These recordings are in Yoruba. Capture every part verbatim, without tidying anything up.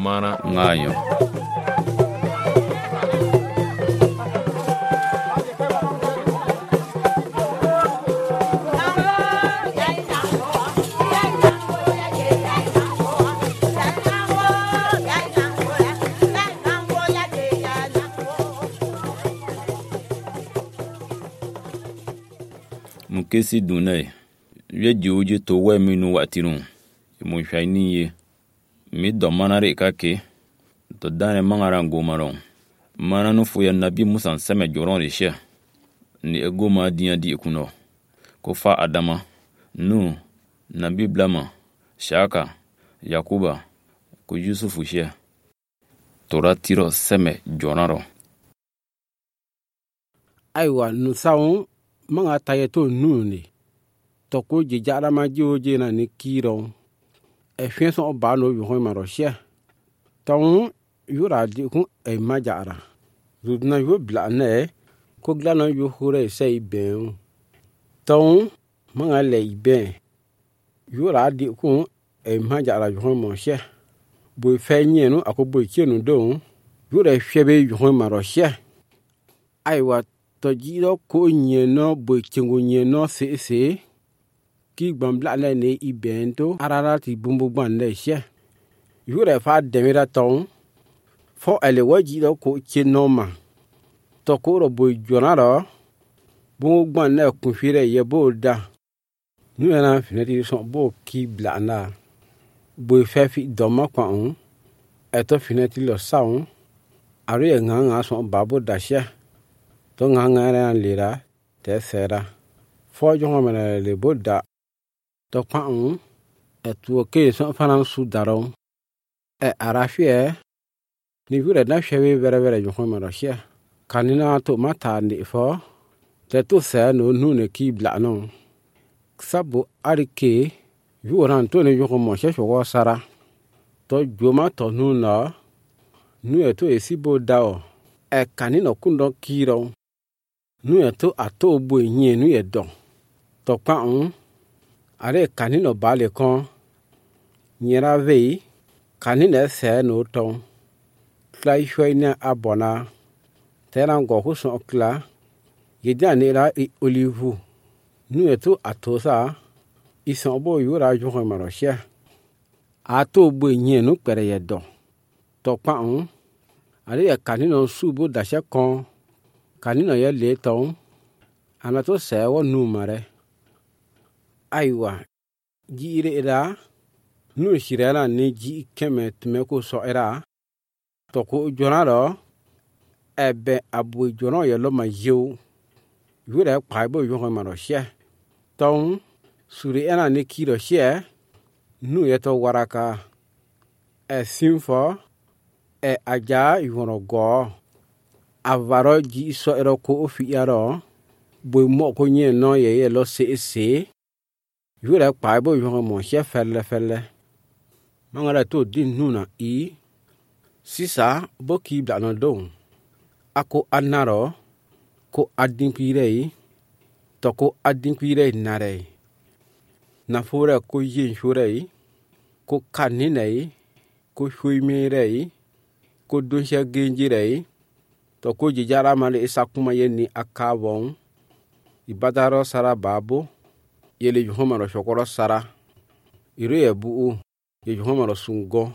mana ngayo mukesi dunai ye jiuje to we minu watirun mo shaini ye mi do manare kake to dane mangara ngomaron mana no fu ya nabi musa seme joron rishe ni ego ma dia di kuno ko fa adama nu nabi blama shaka yakuba ko yusufu she tora tiro seme jonaro aiwa nu saun manga tayeto nuni to ko je jara ma joje na ni kiro e fenso ba no yo ma roche ton yura di ku e majara rudna yo bla ne ko gla no yo hore sei ben ton manga le ben yura di ku e majara yo mo she bo fe nyenu akobo kienu don yura hwebe yo ma roche aiwa to jiro ko nyeno bo chengo nyeno se se ki gbambla le ne ibento arara ti bumbu bande she yure fa demira ton fo ele wajiro ko chenoma to ko ro bo jonaro bu gbanne kun fire ye bo da nu na finati so bo ki blana bo fe fi doma kwa on eto finati lo saun ari nganga so babo da she to nganga lira te sera fo jonga mena le boda to pan etu ke so fanan su daro e arafie ni vure na hwewe vere vere jonga mena she kanina to mata ndi fo te to se no nu ne ki bla no sabu arike yuran to ne jonga mo she wo sara to joma to nu na nu eto esibo dao e kanina kundo kiro nu eto ato bo yin nu edon to pa on are kanino bale kon nyera vei kanine se no ton klai shoina abona teran go hu so kla yeda ne ra olivu nu eto ato sa ison bo yura jo ko maroshe ato bo yin nu pere yedon to pa on are kanino subo da she kon kanino ye le ton anato se wo nu mare aiwa jire ira nu shirela ne ji keme tmeko so era to ko jonaro ebe abu jono ye lo ma yew yure kwaibo yo ma ro she ton suri era ne kiro she nu ye to waraka e simfo e aja yono go avaro ji so era ko ofi yaro bo mo ko nye no ye ye lo se se yure kwaibo yo mo she felle felle mangala to din nuna i sisa boki bla no don ako anaro ko adin pirei to ko adin pirei nare na fora ko yin shurei ko kaninei ko shuimerei ko donsha genjirei to ko jijara male isakuma yeni akavon ibadaro sara babo yele yuhoma ro shokoro sara ire ebu ye yuhoma ro sungo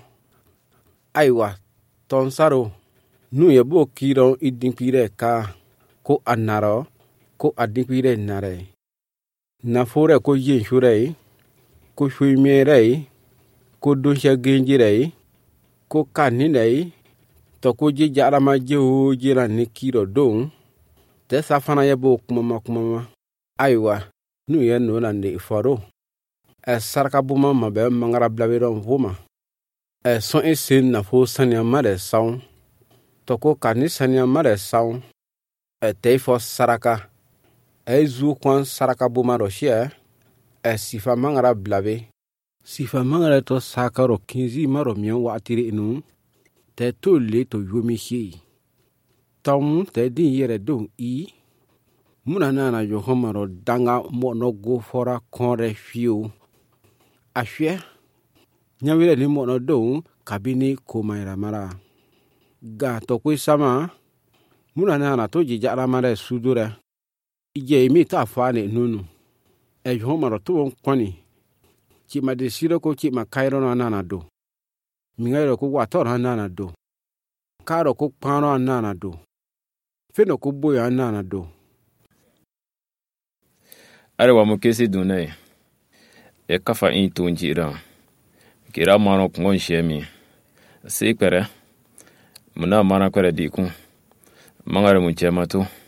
aiwa tonsaro nu yebo kiro idimpire ka ko anaro ko adimpire nare na fore ko yin shurei ko shuimerei ko donsha genjirei ko kaninei to ko jijara ma jeho jira ne kiro don te safana yebo kuma kuma aiwa nu ye no na ne foro e sarka buma mabe mangara blaberon vuma e son esin na fo sanya mare saun to ko kani sanya mare saun e te fo saraka e zu kwan saraka buma ro she e sifa mangara blabe sifa mangara to sakaro kinzi maro mion watire inu te to le to yomi shi tom te din yere don i muna nana yo homaro danga mo no go fora konre fiu ahwe nyawire ni mo no do kabini komaira mara ga to kwe sama muna na na to jijara mara sudure ije imi ta fane nunu e jo maro to kwani chi ma de siro ko chi ma kairo na na do mi ngairo ko wa to na na do karo ko pano na na do feno ko boya na na do are wa mo kesi dunai e kafa in to njira kira mano ngon shemi se pere muna mana kwere diku mangare mun chema to